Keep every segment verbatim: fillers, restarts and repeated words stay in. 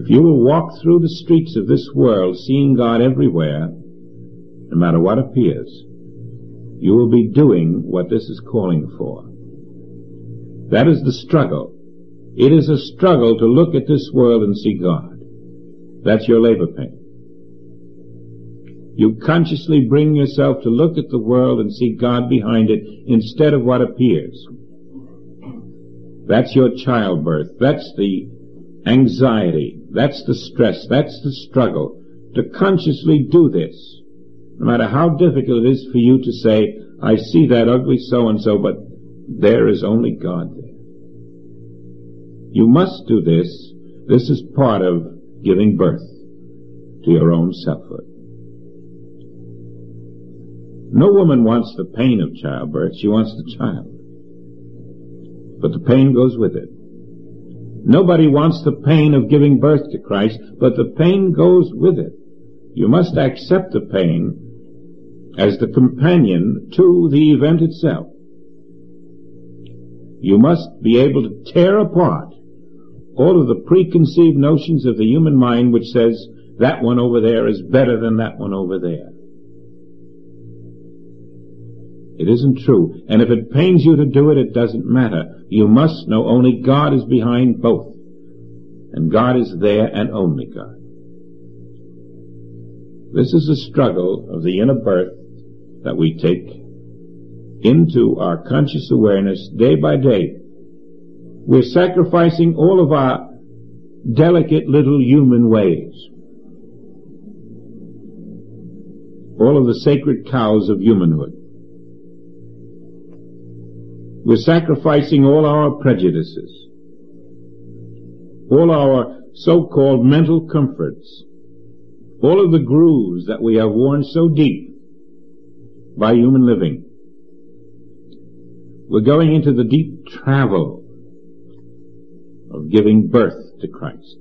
If you will walk through the streets of this world seeing God everywhere, no matter what appears, you will be doing what this is calling for. That is the struggle. It is a struggle to look at this world and see God. That's your labor pain. You consciously bring yourself to look at the world and see God behind it instead of what appears. That's your childbirth. That's the anxiety. That's the stress. That's the struggle. To consciously do this, no matter how difficult it is for you to say, I see that ugly so-and-so, but there is only God there. You must do this. This is part of giving birth to your own selfhood. No woman wants the pain of childbirth. She wants the child. But the pain goes with it. Nobody wants the pain of giving birth to Christ, but the pain goes with it. You must accept the pain as the companion to the event itself. You must be able to tear apart all of the preconceived notions of the human mind which says that one over there is better than that one over there. It isn't true. And if it pains you to do it, it doesn't matter. You must know only God is behind both. And God is there and only God. This is a struggle of the inner birth that we take into our conscious awareness day by day. We're sacrificing all of our delicate little human ways. All of the sacred cows of humanhood. We're sacrificing all our prejudices, all our so-called mental comforts, all of the grooves that we have worn so deep by human living. We're going into the deep travel of giving birth to Christ.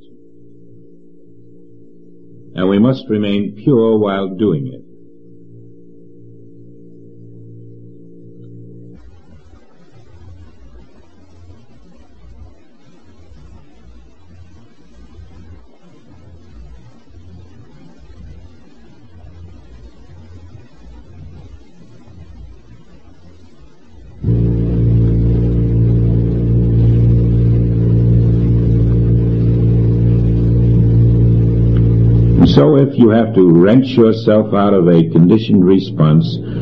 And we must remain pure while doing it. So if you have to wrench yourself out of a conditioned response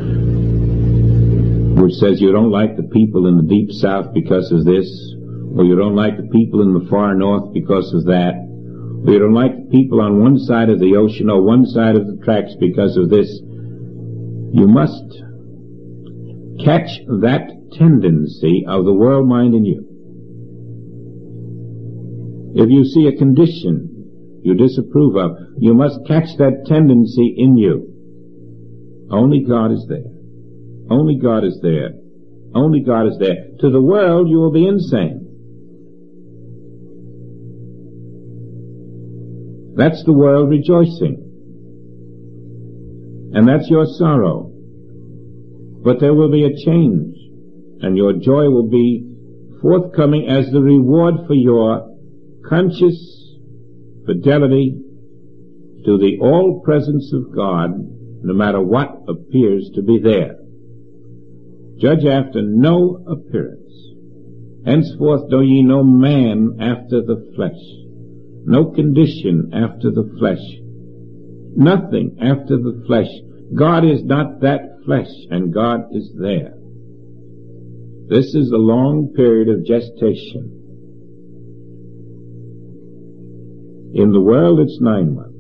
which says you don't like the people in the deep south because of this, or you don't like the people in the far north because of that, or you don't like the people on one side of the ocean or one side of the tracks because of this, you must catch that tendency of the world mind in you. If you see a condition you disapprove of, you must catch that tendency in you. Only God is there. Only God is there. Only God is there. To the world, you will be insane. That's the world rejoicing. And that's your sorrow. But there will be a change, and your joy will be forthcoming as the reward for your conscious fidelity to the all-presence of God, no matter what appears to be there. Judge after no appearance. Henceforth know ye no man after the flesh, no condition after the flesh, nothing after the flesh. God is not that flesh, and God is there. This is a long period of gestation. In the world, it's nine months.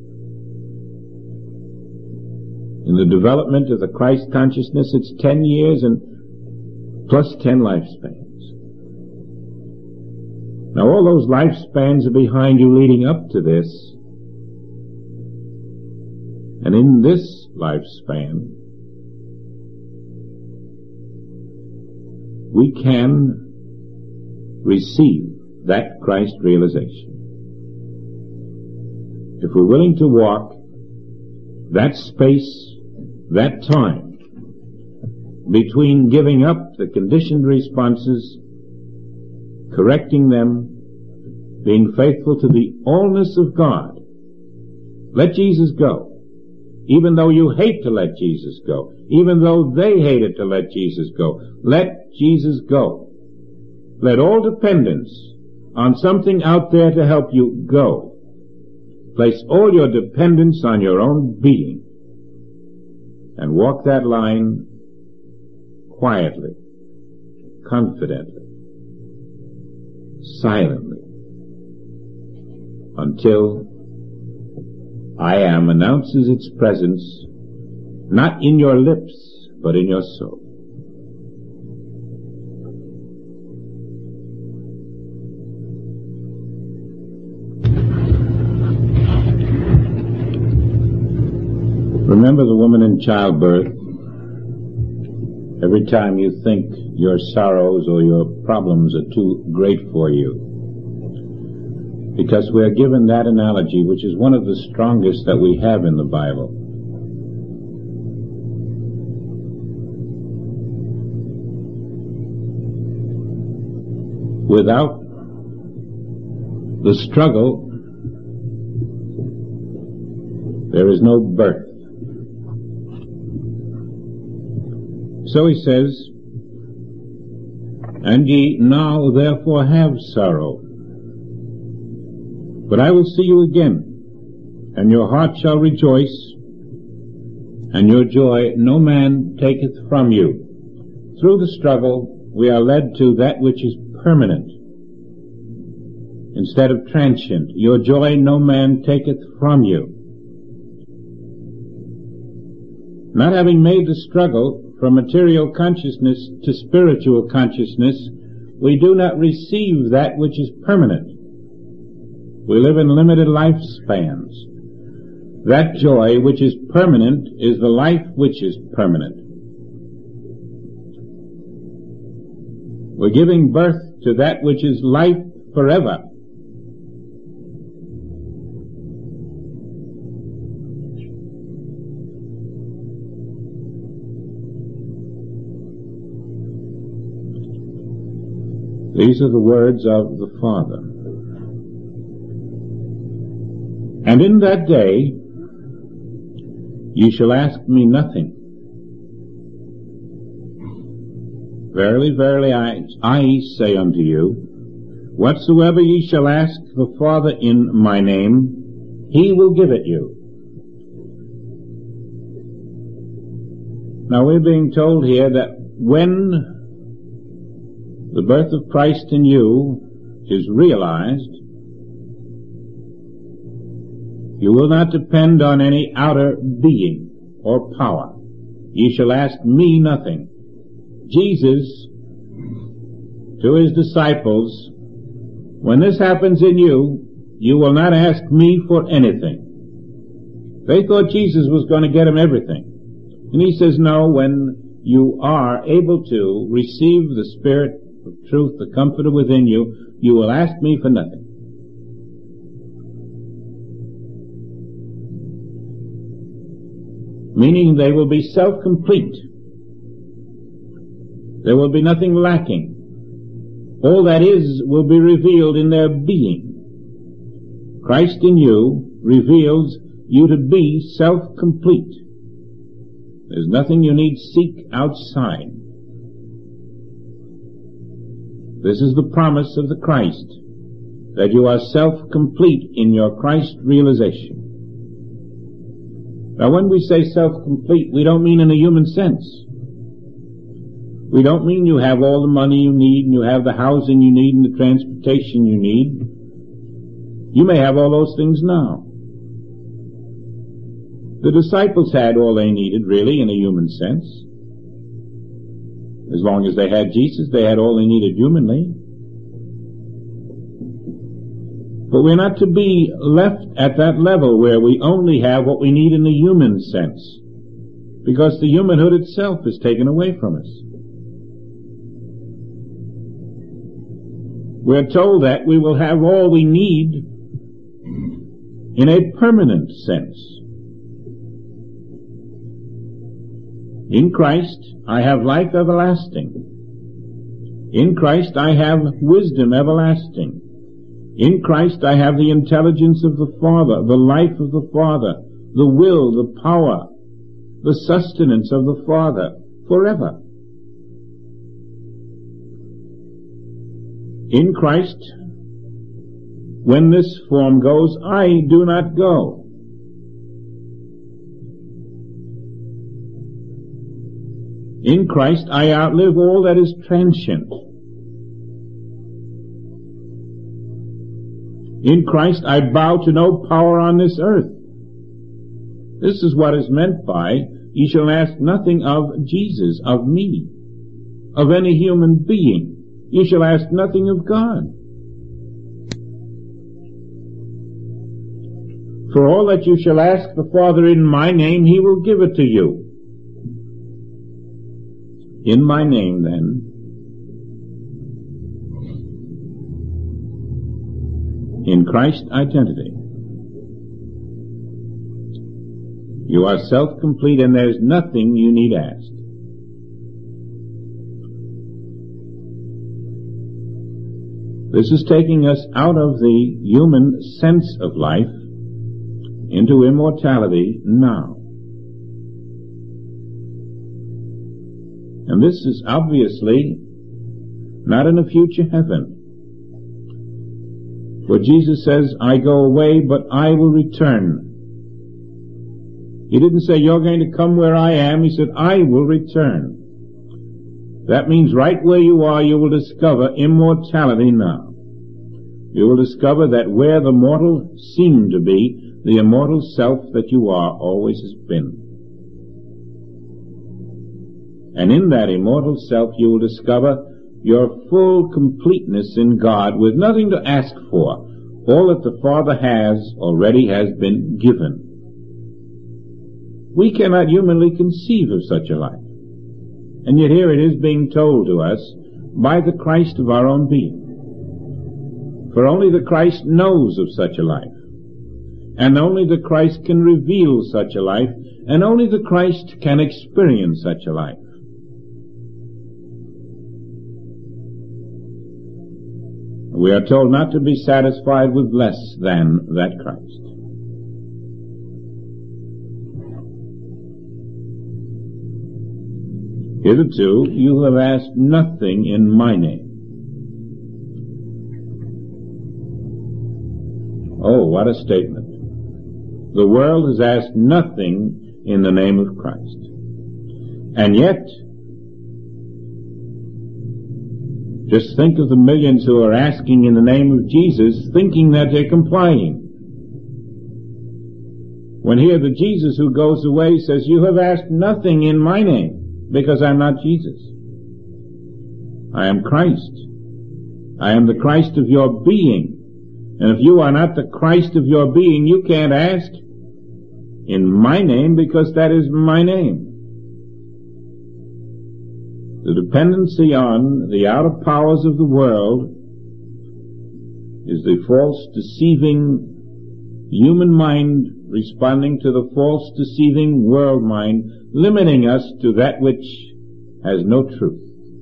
In the development of the Christ consciousness, it's ten years and plus ten lifespans. Now, all those lifespans are behind you leading up to this. And in this lifespan, we can receive that Christ realization. If we're willing to walk that space, that time, between giving up the conditioned responses, correcting them, being faithful to the allness of God. Let Jesus go. Even though you hate to let Jesus go, even though they hated to let Jesus go, let Jesus go. Let all dependence on something out there to help you go. Place all your dependence on your own being and walk that line quietly, confidently, silently, until I am announces its presence, not in your lips, but in your soul. Remember the woman in childbirth. Every time you think your sorrows or your problems are too great for you, because we are given that analogy, which is one of the strongest that we have in the Bible. Without the struggle, there is no birth. So he says, and ye now therefore have sorrow, but I will see you again, and your heart shall rejoice, and your joy no man taketh from you. Through the struggle, we are led to that which is permanent, instead of transient. Your joy no man taketh from you. Not having made the struggle from material consciousness to spiritual consciousness, we do not receive that which is permanent. We live in limited lifespans. That joy which is permanent is the life which is permanent. We're giving birth to that which is life forever. These are the words of the Father. And in that day ye shall ask me nothing. Verily, verily, I, I say unto you, whatsoever ye shall ask the Father in my name, he will give it you. Now we're being told here that when the birth of Christ in you is realized, you will not depend on any outer being or power. Ye shall ask me nothing. Jesus, to his disciples, when this happens in you, you will not ask me for anything. They thought Jesus was going to get them everything. And he says, no, when you are able to receive the Spirit of truth, the Comforter within you, you will ask me for nothing. Meaning they will be self-complete. There will be nothing lacking. All that is will be revealed in their being. Christ in you reveals you to be self-complete. There's nothing you need seek outside. This is the promise of the Christ, that you are self-complete in your Christ realization. Now when we say self-complete, we don't mean in a human sense. We don't mean you have all the money you need, and you have the housing you need, and the transportation you need. You may have all those things now. The disciples had all they needed, really, in a human sense. As long as they had Jesus, they had all they needed humanly. But we're not to be left at that level where we only have what we need in the human sense, because the humanhood itself is taken away from us. We're told that we will have all we need in a permanent sense. In Christ, I have life everlasting. In Christ, I have wisdom everlasting. In Christ I have the intelligence of the Father, the life of the Father, the will, the power, the sustenance of the Father forever. In Christ, when this form goes, I do not go. In Christ I outlive all that is transient. In Christ I bow to no power on this earth. This is what is meant by, ye shall ask nothing of Jesus, of me, of any human being. You shall ask nothing of God. For all that you shall ask the Father in my name, he will give it to you. In my name, then, in Christ's identity, you are self-complete and there's nothing you need ask. This is taking us out of the human sense of life into immortality now. And this is obviously not in a future heaven. For Jesus says, I go away, but I will return. He didn't say, you're going to come where I am. He said, I will return. That means right where you are, you will discover immortality now. You will discover that where the mortal seemed to be, the immortal self that you are always has been. And in that immortal self you will discover your full completeness in God with nothing to ask for. All that the Father has already has been given. We cannot humanly conceive of such a life. And yet here it is being told to us by the Christ of our own being. For only the Christ knows of such a life. And only the Christ can reveal such a life. And only the Christ can experience such a life. We are told not to be satisfied with less than that Christ. Hitherto you have asked nothing in my name. Oh, what a statement. The world has asked nothing in the name of Christ. And yet, just think of the millions who are asking in the name of Jesus, thinking that they're complying. When here the Jesus who goes away says, you have asked nothing in my name, because I'm not Jesus. I am Christ. I am the Christ of your being. And if you are not the Christ of your being, you can't ask in my name, because that is my name. The dependency on the outer powers of the world is the false, deceiving human mind responding to the false, deceiving world mind, limiting us to that which has no truth,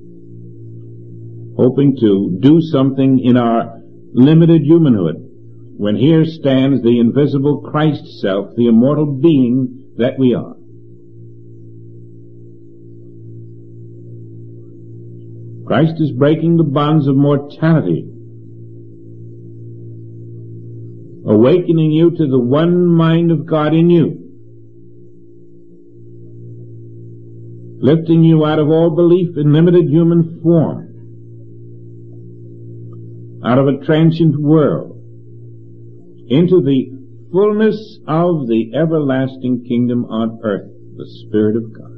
hoping to do something in our limited humanhood, when here stands the invisible Christ self, the immortal being that we are. Christ is breaking the bonds of mortality, awakening you to the one mind of God in you, lifting you out of all belief in limited human form, out of a transient world, into the fullness of the everlasting kingdom on earth, the Spirit of God.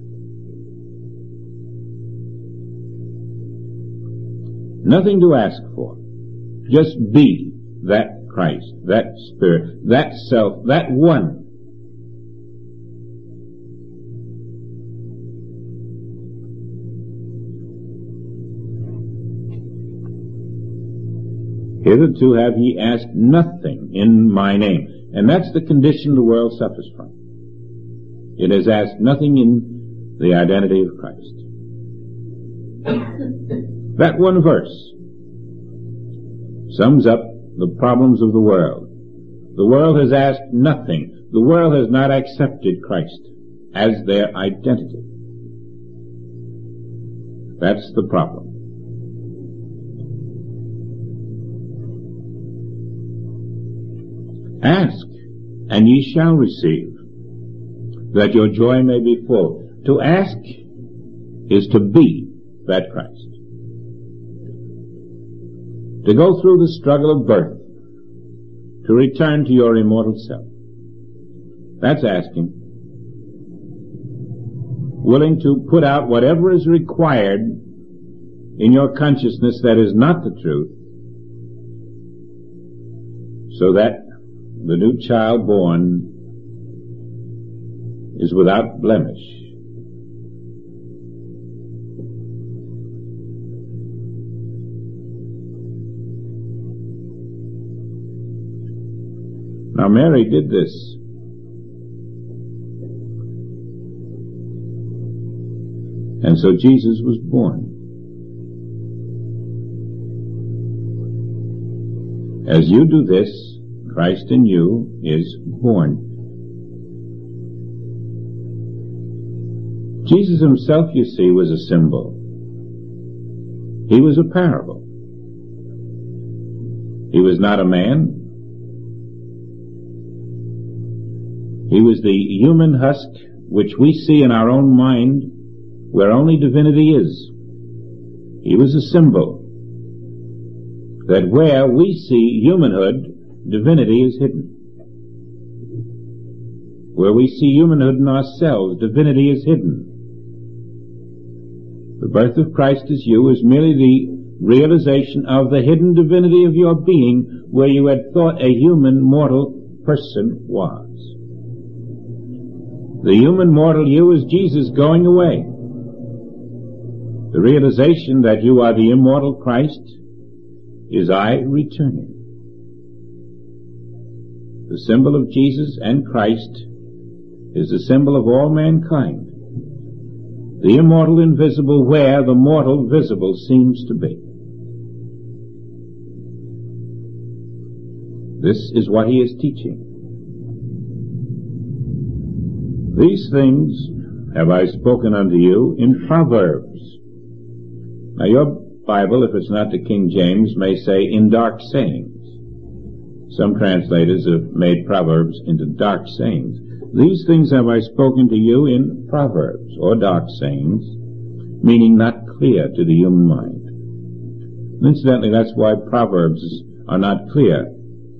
Nothing to ask for. Just be that Christ, that Spirit, that self, that one. Hitherto have ye asked nothing in my name. And that's the condition the world suffers from. It has asked nothing in the identity of Christ. That one verse sums up the problems of the world. The world has asked nothing. The world has not accepted Christ as their identity. That's the problem. Ask, and ye shall receive, that your joy may be full. To ask is to be that Christ. To go through the struggle of birth, to return to your immortal self. That's asking. Willing to put out whatever is required in your consciousness that is not the truth, so that the new child born is without blemish. Now Mary did this. And so Jesus was born. As you do this, Christ in you is born. Jesus himself, you see, was a symbol. He was a parable. He was not a man. He was the human husk which we see in our own mind where only divinity is. He was a symbol that where we see humanhood, divinity is hidden. Where we see humanhood in ourselves, divinity is hidden. The birth of Christ as you is merely the realization of the hidden divinity of your being where you had thought a human mortal person was. The human mortal you is Jesus going away. The realization that you are the immortal Christ is I returning. The symbol of Jesus and Christ is the symbol of all mankind. The immortal invisible where the mortal visible seems to be. This is what he is teaching. These things have I spoken unto you in Proverbs. Now your Bible, if it's not the King James, may say in dark sayings. Some translators have made Proverbs into dark sayings. These things have I spoken to you in Proverbs, or dark sayings, meaning not clear to the human mind. And incidentally, that's why Proverbs are not clear.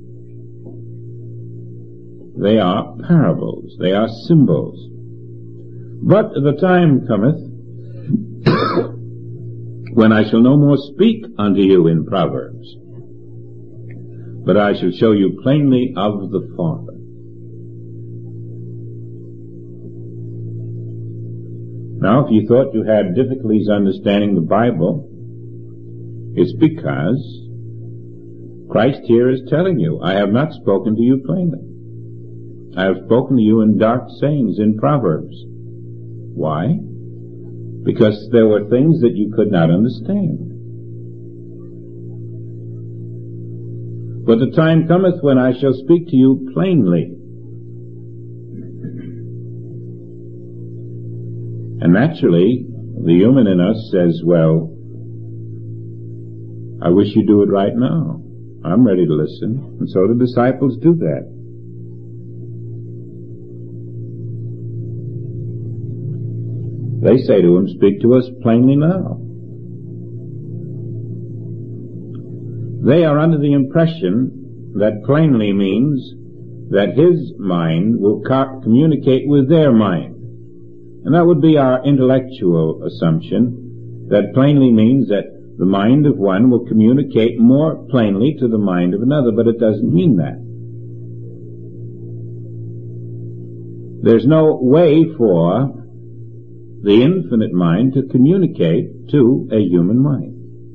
They are parables. They are symbols. But the time cometh when I shall no more speak unto you in Proverbs, but I shall show you plainly of the Father. Now, if you thought you had difficulties understanding the Bible, it's because Christ here is telling you, I have not spoken to you plainly. I have spoken to you in dark sayings in Proverbs. Why? Because there were things that you could not understand. But the time cometh when I shall speak to you plainly. And naturally, the human in us says, well, I wish you'd do it right now. I'm ready to listen. And so the disciples do that. They say to him, speak to us plainly now. They are under the impression that plainly means that his mind will co- communicate with their mind. And that would be our intellectual assumption, that plainly means that the mind of one will communicate more plainly to the mind of another, but it doesn't mean that. There's no way for the infinite mind to communicate to a human mind.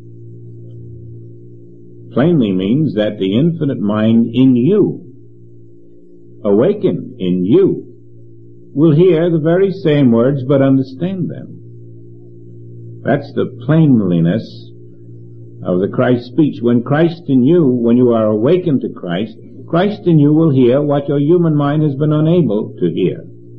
Plainly means that the infinite mind in you, awakened in you, will hear the very same words but understand them. That's the plainliness of the Christ speech. When Christ in you, when you are awakened to Christ, Christ in you will hear what your human mind has been unable to hear.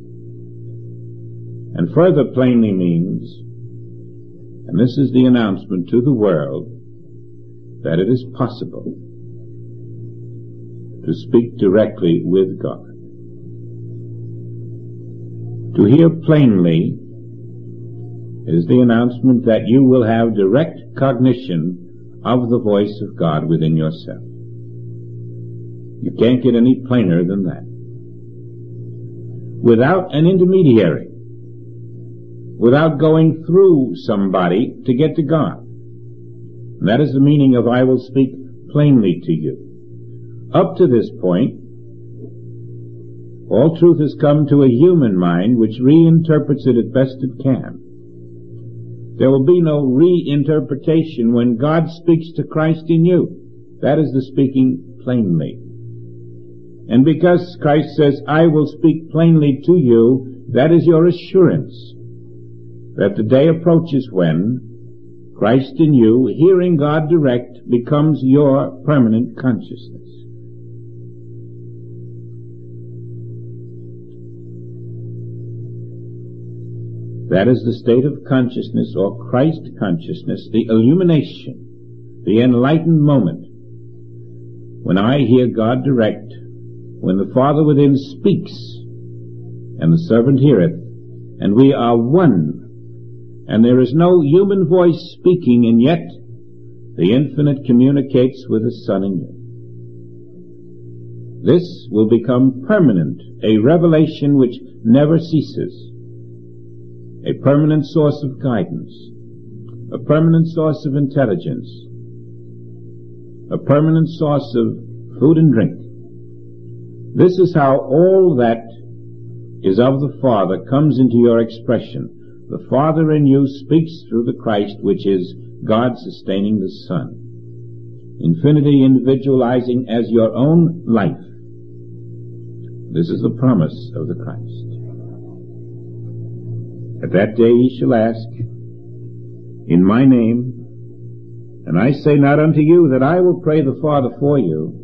And further plainly means, and this is the announcement to the world, that it is possible to speak directly with God. To hear plainly is the announcement that you will have direct cognition of the voice of God within yourself. You can't get any plainer than that. Without an intermediary, without going through somebody to get to God. And that is the meaning of I will speak plainly to you. Up to this point, all truth has come to a human mind which reinterprets it as best it can. There will be no reinterpretation when God speaks to Christ in you. That is the speaking plainly. And because Christ says, I will speak plainly to you, that is your assurance that the day approaches when Christ in you, hearing God direct, becomes your permanent consciousness. That is the state of consciousness, or Christ consciousness, the illumination, the enlightened moment, when I hear God direct, when the Father within speaks, and the servant heareth, and we are one, and there is no human voice speaking, and yet the infinite communicates with the Son in you. This will become permanent, a revelation which never ceases, a permanent source of guidance, a permanent source of intelligence, a permanent source of food and drink. This is how all that is of the Father comes into your expression. The Father in you speaks through the Christ, which is God sustaining the Son. Infinity individualizing as your own life. This is the promise of the Christ. At that day ye shall ask, in my name, and I say not unto you that I will pray the Father for you.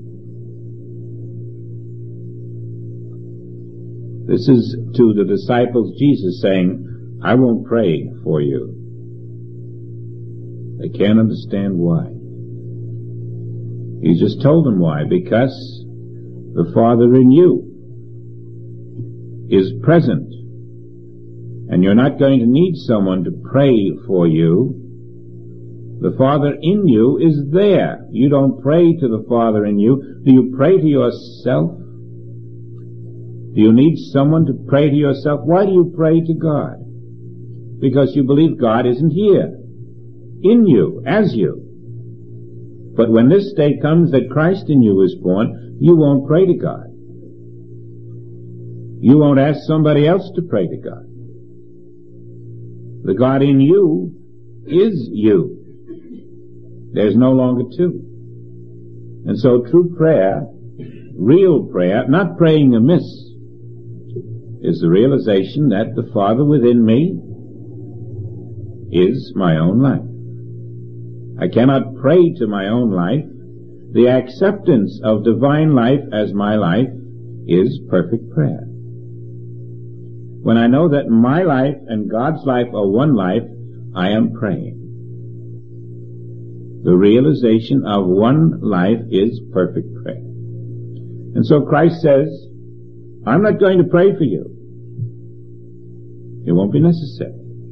This is to the disciples Jesus saying, I won't pray for you. They can't understand why. He just told them why. Because the Father in you is present. And you're not going to need someone to pray for you. The Father in you is there. You don't pray to the Father in you. Do you pray to yourself? Do you need someone to pray to yourself? Why do you pray to God? Because you believe God isn't here, in you, as you. But when this day comes that Christ in you is born, you won't pray to God. You won't ask somebody else to pray to God. The God in you is you. There's no longer two. And so true prayer, real prayer, not praying amiss, is the realization that the Father within me is my own life. I cannot pray to my own life. The acceptance of divine life as my life is perfect prayer. When I know that my life and God's life are one life, I am praying. The realization of one life is perfect prayer. And so Christ says, I'm not going to pray for you. It won't be necessary.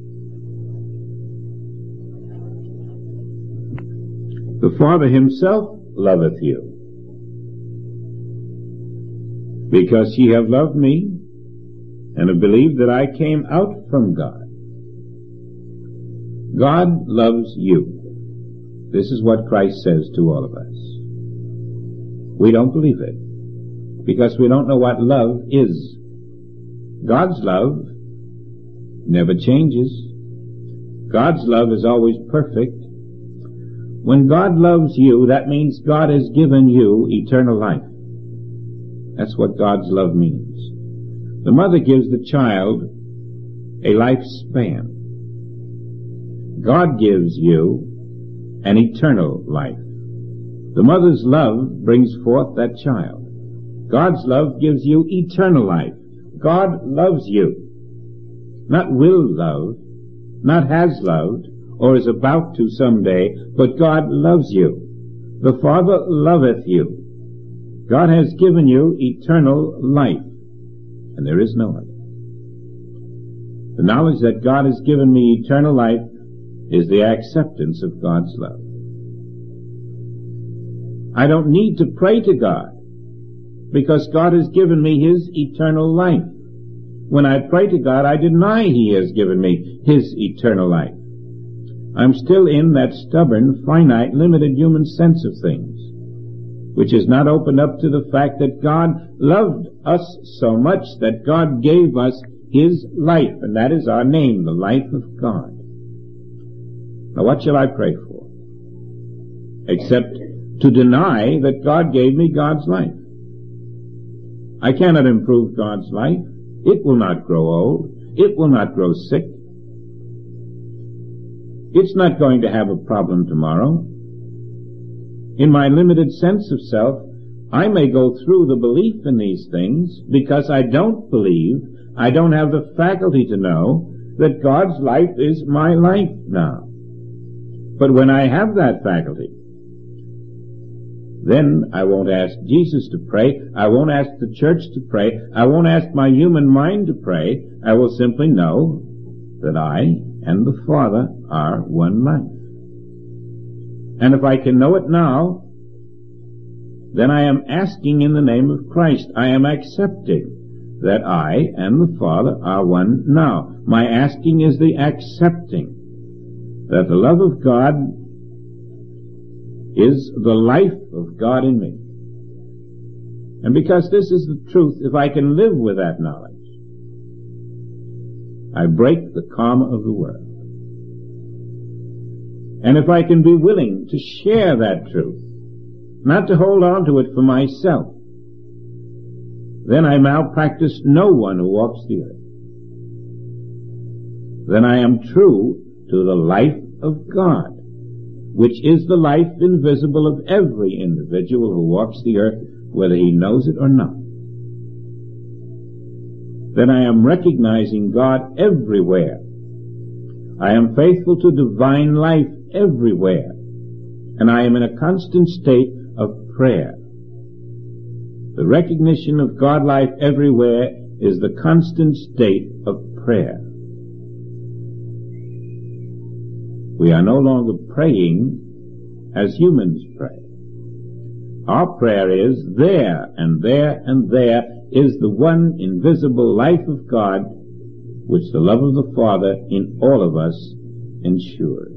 The Father himself loveth you, because ye have loved me, and have believed that I came out from God. God loves you. This is what Christ says to all of us. We don't believe it, because we don't know what love is. God's love never changes. God's love is always perfect. When God loves you, that means God has given you eternal life. That's what God's love means. The mother gives the child a lifespan. God gives you and eternal life. The mother's love brings forth that child. God's love gives you eternal life. God loves you. Not will love, not has loved, or is about to someday, but God loves you. The Father loveth you. God has given you eternal life, and there is no other. The knowledge that God has given me eternal life is the acceptance of God's love. I don't need to pray to God, because God has given me His eternal life. When I pray to God, I deny He has given me His eternal life. I'm still in that stubborn, finite, limited human sense of things, which is not opened up to the fact that God loved us so much that God gave us His life, and that is our name, the life of God. Now what shall I pray for? Except to deny that God gave me God's life. I cannot improve God's life. It will not grow old. It will not grow sick. It's not going to have a problem tomorrow. In my limited sense of self, I may go through the belief in these things because I don't believe, I don't have the faculty to know that God's life is my life now. But when I have that faculty, then I won't ask Jesus to pray. I won't ask the church to pray. I won't ask my human mind to pray. I will simply know that I and the Father are one life. And if I can know it now, then I am asking in the name of Christ. I am accepting that I and the Father are one now. My asking is the accepting that the love of God is the life of God in me. And because this is the truth, if I can live with that knowledge, I break the karma of the world. And if I can be willing to share that truth, not to hold on to it for myself, then I malpractice no one who walks the earth. Then I am true to the life of God, which is the life invisible of every individual who walks the earth, whether he knows it or not. Then I am recognizing God everywhere. I am faithful to divine life everywhere. And I am in a constant state of prayer. The recognition of God life everywhere is the constant state of prayer. We are no longer praying as humans pray. Our prayer is there and there and there is the one invisible life of God which the love of the Father in all of us ensures.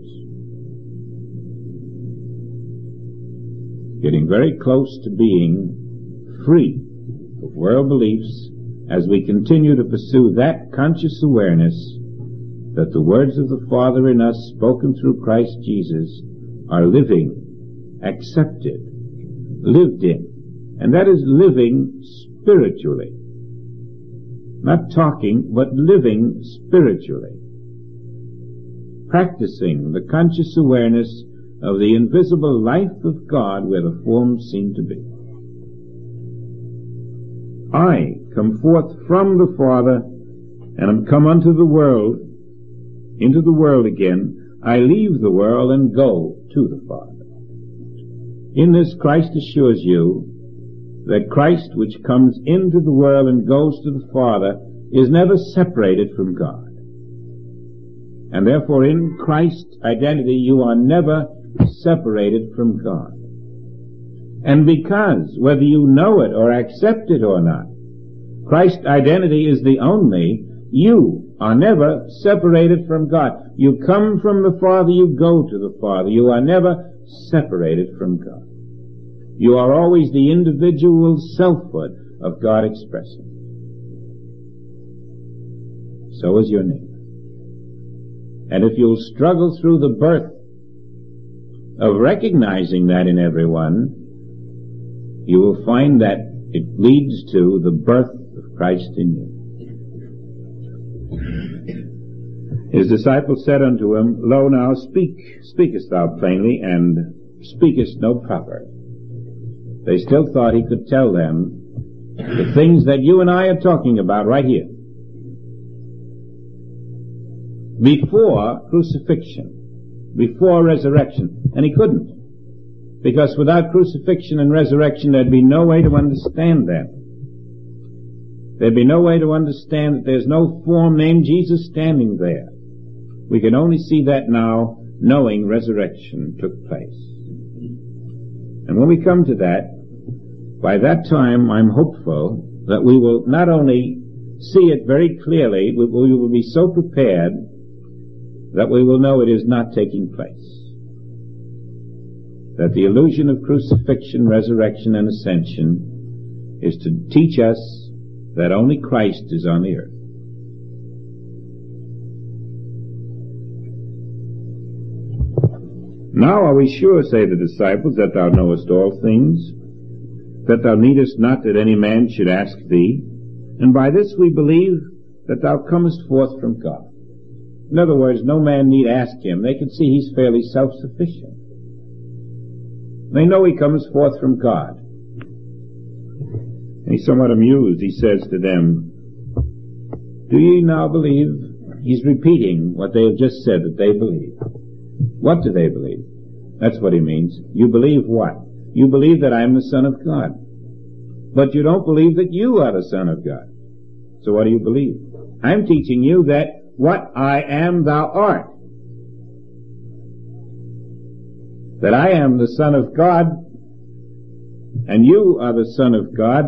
Getting very close to being free of world beliefs as we continue to pursue that conscious awareness that the words of the Father in us, spoken through Christ Jesus, are living, accepted, lived in. And that is living spiritually. Not talking, but living spiritually. Practicing the conscious awareness of the invisible life of God where the forms seem to be. I come forth from the Father and am come unto the world, into the world again. I leave the world and go to the Father. In this, Christ assures you that Christ, which comes into the world and goes to the Father, is never separated from God. And therefore in Christ's identity you are never separated from God. And because, whether you know it or accept it or not, Christ's identity is the only, you are never separated from God. You come from the Father, you go to the Father. You are never separated from God. You are always the individual selfhood of God expressing. So is your neighbor. And if you'll struggle through the birth of recognizing that in everyone, you will find that it leads to the birth of Christ in you. His disciples said unto him, Lo now, speak, speakest thou plainly, and speakest no proverb. They still thought he could tell them the things that you and I are talking about right here. Before crucifixion, before resurrection. And he couldn't. Because without crucifixion and resurrection, there'd be no way to understand that. There'd be no way to understand that there's no form named Jesus standing there. We can only see that now, knowing resurrection took place. And when we come to that, by that time I'm hopeful that we will not only see it very clearly, we will be so prepared that we will know it is not taking place. That the illusion of crucifixion, resurrection, and ascension is to teach us that only Christ is on the earth. Now are we sure, say the disciples, that thou knowest all things, that thou needest not that any man should ask thee, and by this we believe that thou comest forth from God. In other words, no man need ask him. They can see he's fairly self-sufficient. They know he comes forth from God. And he's somewhat amused. He says to them, Do ye now believe? He's repeating what they have just said that they believe. What do they believe? That's what he means. You believe what? You believe that I am the Son of God. But you don't believe that you are the Son of God. So what do you believe? I'm teaching you that what I am thou art. That I am the Son of God, and you are the Son of God,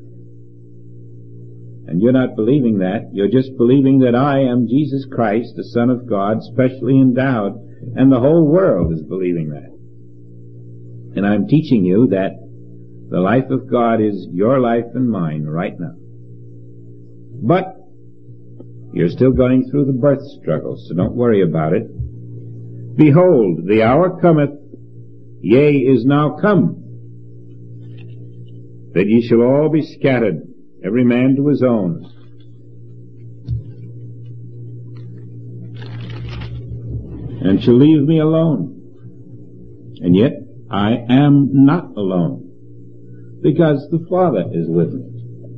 and you're not believing that. You're just believing that I am Jesus Christ, the Son of God, specially endowed, and the whole world is believing that. And I'm teaching you that the life of God is your life and mine right now. But you're still going through the birth struggle, so don't worry about it. Behold, the hour cometh, yea, is now come, that ye shall all be scattered, every man to his own. And shall leave me alone. And yet I am not alone, because the Father is with me.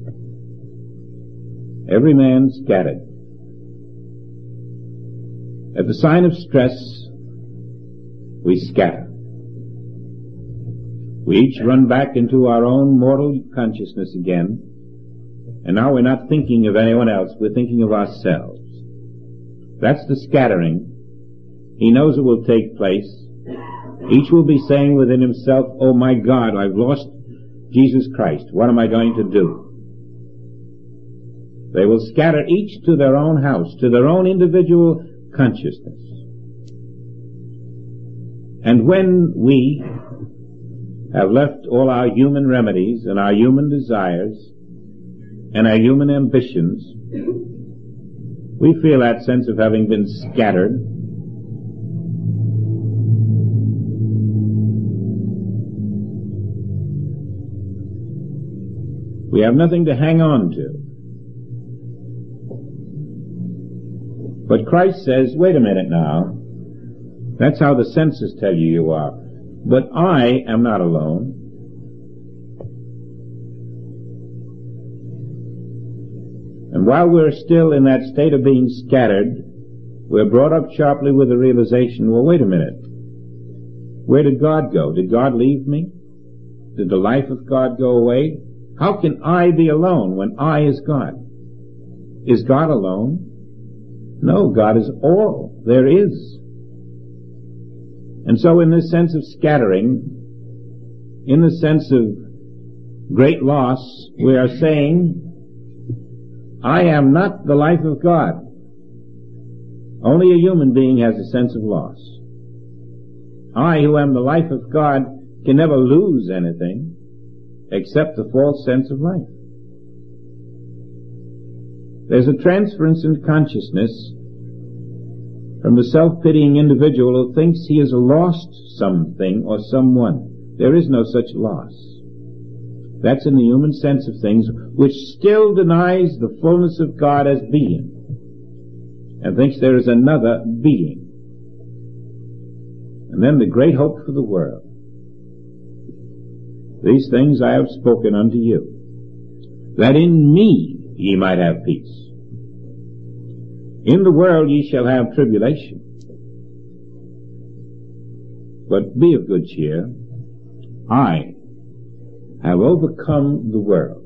Every man scattered. At the sign of stress, we scatter. We each run back into our own mortal consciousness again, and now we're not thinking of anyone else, we're thinking of ourselves. That's the scattering. He knows it will take place. Each will be saying within himself, oh my God, I've lost Jesus Christ. What am I going to do? They will scatter each to their own house, to their own individual consciousness. And when we have left all our human remedies and our human desires and our human ambitions, we feel that sense of having been scattered. We have nothing to hang on to. But Christ says, wait a minute now. That's how the senses tell you you are. But I am not alone. And while we're still in that state of being scattered, we're brought up sharply with the realization, well, wait a minute. Where did God go? Did God leave me? Did the life of God go away? How can I be alone when I is God? Is God alone? No, God is all there is. And so in this sense of scattering, in the sense of great loss, we are saying, I am not the life of God. Only a human being has a sense of loss. I, who am the life of God, can never lose anything except the false sense of life. There's a transference in consciousness from the self-pitying individual who thinks he has lost something or someone. There is no such loss. That's in the human sense of things, which still denies the fullness of God as being. and thinks there is another being. And then the great hope for the world. These things I have spoken unto you, that in me ye might have peace. In the world ye shall have tribulation. But be of good cheer. I have overcome the world.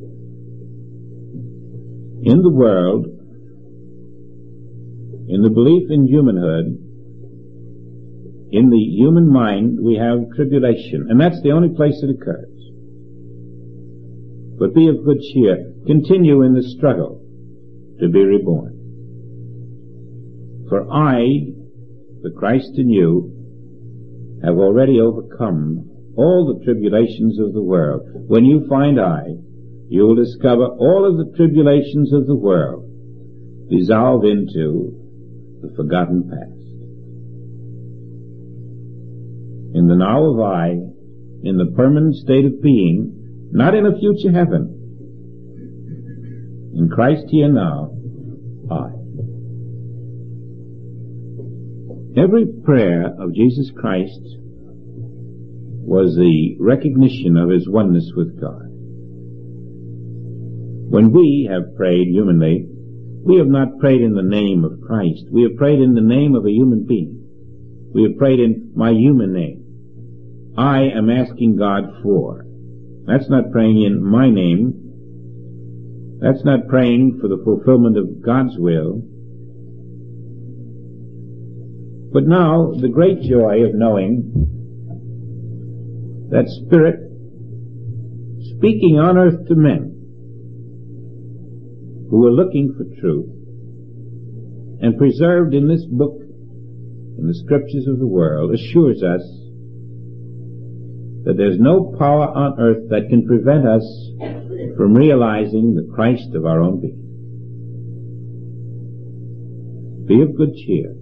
In the world, in the belief in humanhood, in the human mind, we have tribulation, and that's the only place it occurs. But be of good cheer. Continue in the struggle to be reborn. For I, the Christ in you, have already overcome all the tribulations of the world. When you find I, you will discover all of the tribulations of the world dissolve into the forgotten past. In the now of I, in the permanent state of being, not in a future heaven. In Christ here now, I. Every prayer of Jesus Christ was the recognition of his oneness with God. When we have prayed humanly, we have not prayed in the name of Christ. We have prayed in the name of a human being. We have prayed in my human name. I am asking God for. That's not praying in my name. That's not praying for the fulfillment of God's will. But now, the great joy of knowing that Spirit speaking on earth to men who are looking for truth and preserved in this book, in the scriptures of the world, assures us that there's no power on earth that can prevent us from realizing the Christ of our own being. Be of good cheer.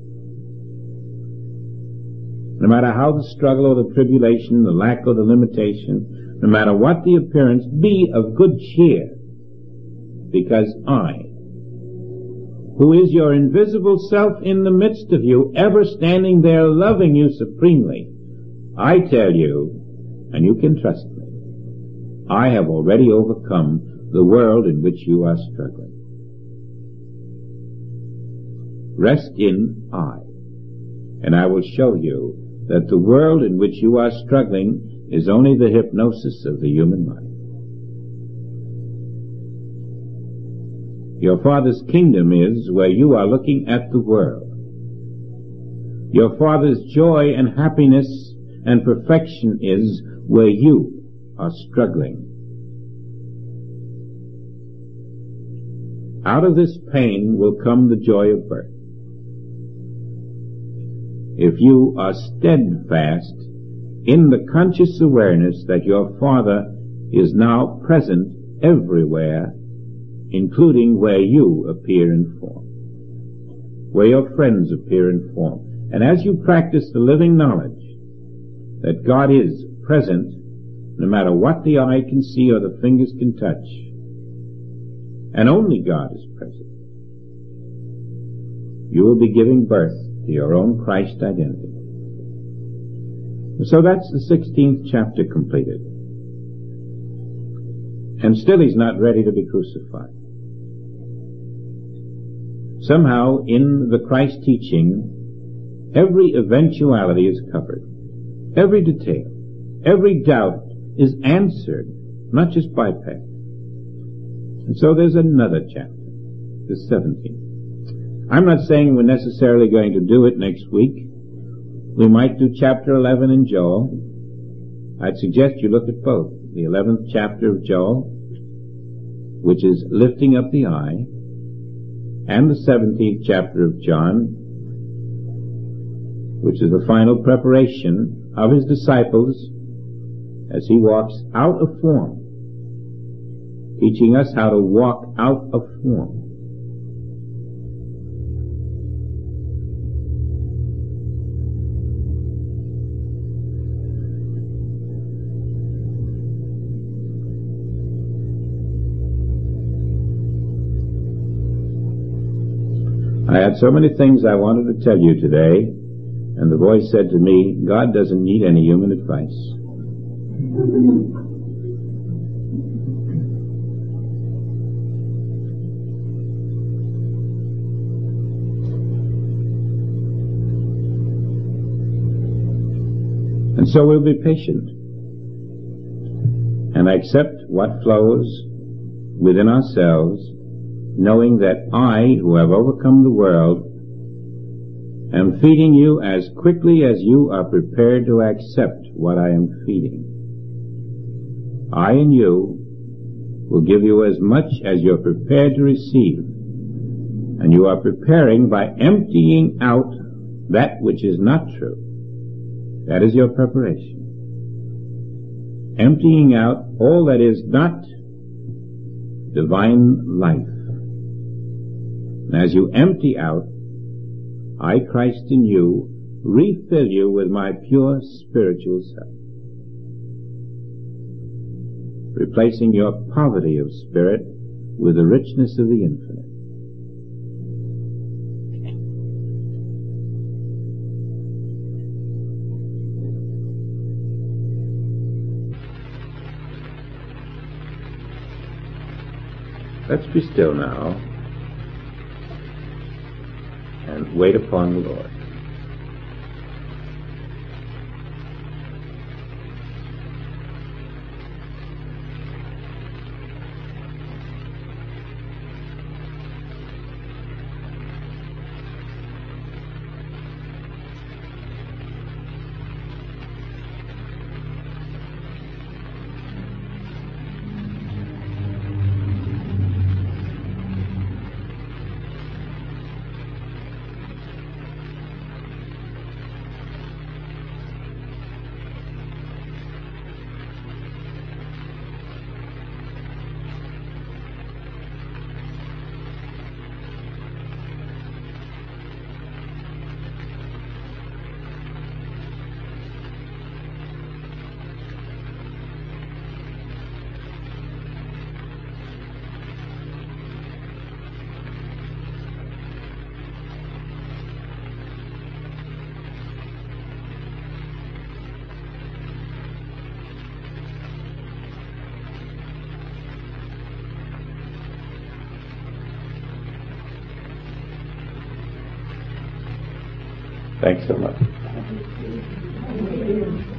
No matter how the struggle or the tribulation, the lack or the limitation, no matter what the appearance, be of good cheer, because I, who is your invisible self in the midst of you, ever standing there loving you supremely, I tell you, and you can trust me, I have already overcome the world in which you are struggling. Rest in I, and I will show you that the world in which you are struggling is only the hypnosis of the human mind. Your Father's kingdom is where you are looking at the world. Your Father's joy and happiness and perfection is where you are struggling. Out of this pain will come the joy of birth. If you are steadfast in the conscious awareness that your Father is now present everywhere, including where you appear in form, where your friends appear in form. And as you practice the living knowledge that God is present, no matter what the eye can see or the fingers can touch, and only God is present, you will be giving birth to your own Christ identity. So that's the sixteenth chapter completed. And still he's not ready to be crucified. Somehow in the Christ teaching, every eventuality is covered. Every detail, every doubt is answered, not just bypassed. And so there's another chapter, the seventeenth. I'm not saying we're necessarily going to do it next week. We might do chapter eleven in Joel. I'd suggest you look at both. The eleventh chapter of Joel, which is lifting up the eye, and the seventeenth chapter of John, which is the final preparation of his disciples as he walks out of form, teaching us how to walk out of form. I had so many things I wanted to tell you today, and the voice said to me, God doesn't need any human advice. And so we'll be patient and accept what flows within ourselves, knowing that I, who have overcome the world, am feeding you as quickly as you are prepared to accept what I am feeding. I and you will give you as much as you're prepared to receive, and you are preparing by emptying out that which is not true. That is your preparation. Emptying out all that is not divine life. And as you empty out, I, Christ in you, refill you with my pure spiritual self, replacing your poverty of spirit with the richness of the infinite. Let's be still now and wait upon the Lord. Thanks so much.